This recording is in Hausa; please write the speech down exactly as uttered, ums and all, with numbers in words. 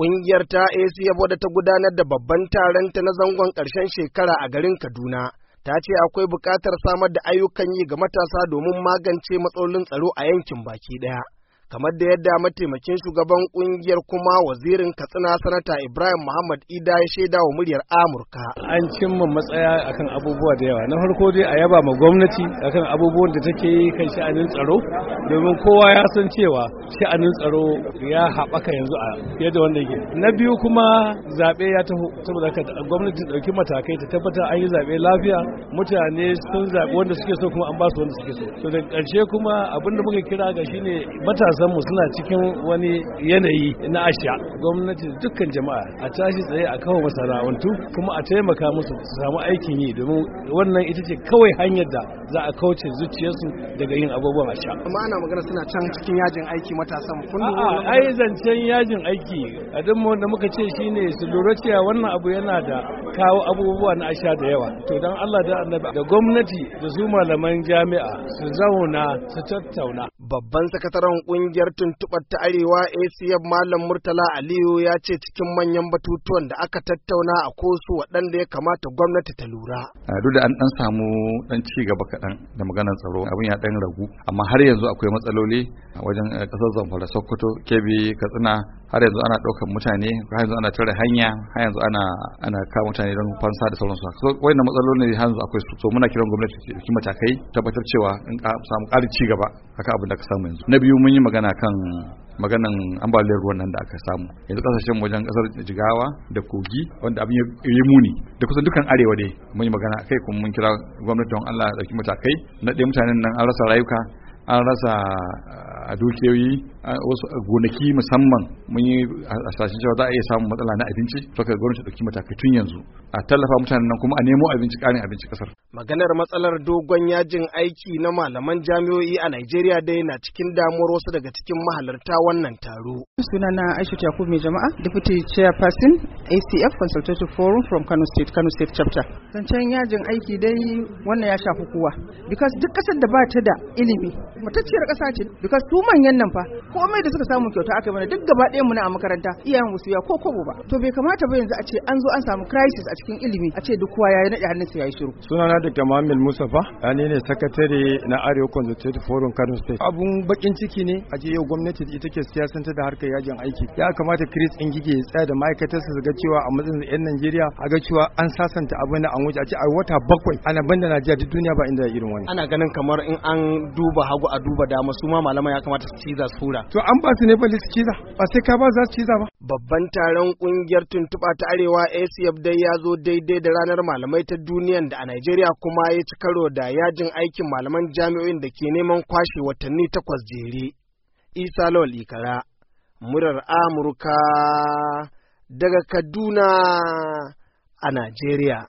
Ƙungiyar ta A C F wadda ta gudanar da babban taron ta na zangon ƙarshen shekara a garin Kaduna ta ce akwai buƙatar samar da ayyukan yi ga matasa domin magance matsalolin tsaro a yankin baki ɗaya. Kamar da yadda mataimakin shugaban kungiyar kuma wazirin Katsina Sanata Ibrahim Muhammad Ida ya shaida wa muryar Amurka. An cimma matsaya akan abubuwa da yawa. Na farko dai a yaba ma gwamnati akan abubuwan da take yi kan sha'anin tsaro, domin kowa ya san cewa sha'anin tsaro ya haɓaka yanzu a fiye da wanda yake. Na biyu kuma zaɓe ya taho, saboda haka gwamnati ta ɗauki matakai ta tabbatar an yi zaɓe lafiya, mutane sun zaɓi wanda suke so kuma an ba su wanda suke so. To da ƙarshe kuma abin da muka kira ga shine matasa mu suna cikin wani yanayi na asha. Gwamnati da dukkan jama'a a tashi tsaye a kawo masana'antu kuma a taimaka musu su samu aikin yi, domin wannan ita ce kawai hanyar da za a kauce zuciyarsu daga yin abubuwan asha. Amma ana magana suna can cikin yajin aiki matasan kun a'a ai zancen yajin aiki a duk da muka ce shine su lura cewa wannan abu yana da kawo abubuwa na asha da yawa. To dan Allah da Annabi da gwamnati da su malaman jami'a su zauna su tattauna. Babban sakataren kungiyar tuntuɓar ta Arewa A C F Malam Murtala Aliyu ya ce cikin manyan batutuwan da aka tattauna a kosu waɗanda ya kamata gwamnati ta lura. Duk da an ɗan samu ɗan ci gaba kaɗan da maganar tsaro, abin ya ɗan ragu, amma har yanzu akwai matsaloli a wajen ƙasar Zamfara, Sokoto, Kebbi, Katsina. Har yanzu ana ɗaukar mutane, har yanzu ana tare hanya, har yanzu ana ana kawo mutane don fansa da sauransu. So wannan matsaloli har yanzu akwai su. So muna kiran gwamnati ta ɗauki matakai tabbatar cewa in samu ƙarin ci gaba akan abin da ka samu yanzu. Na biyu mun yi magana kan maganan ambaliyar ruwan nan da aka samu yanzu kasashen wajen kasar Jigawa da Kogi wanda abin ya yi muni da kusan dukan arewa dai mun yi magana akai kuma mun kira gwamnati don Allah ya dauki matakai. Na ɗaya mutanen nan an rasa rayuka, an rasa a dukiyoyi, wasu gonaki musamman mun yi hasashen cewa za a iya samun matsala na abinci, to ka gwamnati dauki matakai tun yanzu a tallafa mutanen nan kuma a nemo abinci, ƙarin abinci kasar. Maganar matsalar dogon yajin aiki na malaman jami'o'i a Najeriya dai na cikin damuwar wasu daga cikin mahalarta wannan taro. Sunana Aisha Yakubu mai jama'a, Deputy Chairperson A C F Consultative Forum from Kano State, Kano State Chapter. Zancen yajin aiki dai wannan ya shafi kowa, because duk ƙasar da ba ta da ilimi matacciyar ƙasa ce, because su manyan nan fa komai da suka samu kyauta aka mana, duk gaba ɗayan mu na a makaranta iyayen wasu ya ko kobo ba. To bai kamata ba yanzu a ce an zo an samu crisis a cikin ilimi a ce duk kowa ya naɗe hannunsa ya yi shiru. Sunana Doctor Muhammad Mustafa, ni ne sakatare na Arewa Consultative Forum Kano State. Abun bakin ciki ne a je yau gwamnati ita ke siyasanta da harkar yajin aiki. Ya kamata Chris Ngige ya tsaya da ma'aikatarsa su ga cewa a matsayin yan Najeriya a ga cewa an sasanta abin da an wuce a ce a wata bakwai ana banda Najeriya duk duniya ba inda irin wani. Ana ganin kamar in an duba hagu a duba dama su ma malaman ya kamata su ciza su hura. To an ba su ne balle su ciza, ba sai ka ba za su ciza ba. Babban taron kungiyar tuntuɓa ta Arewa A C F dai ya zo daidai da ranar malamai ta duniyan da a Najeriya kuma ya ci karo da yajin aikin malaman jami'o'in da ke neman kwashe watanni takwas jere. Isa Lawal Ikara, murar Amurka daga Kaduna a Najeriya.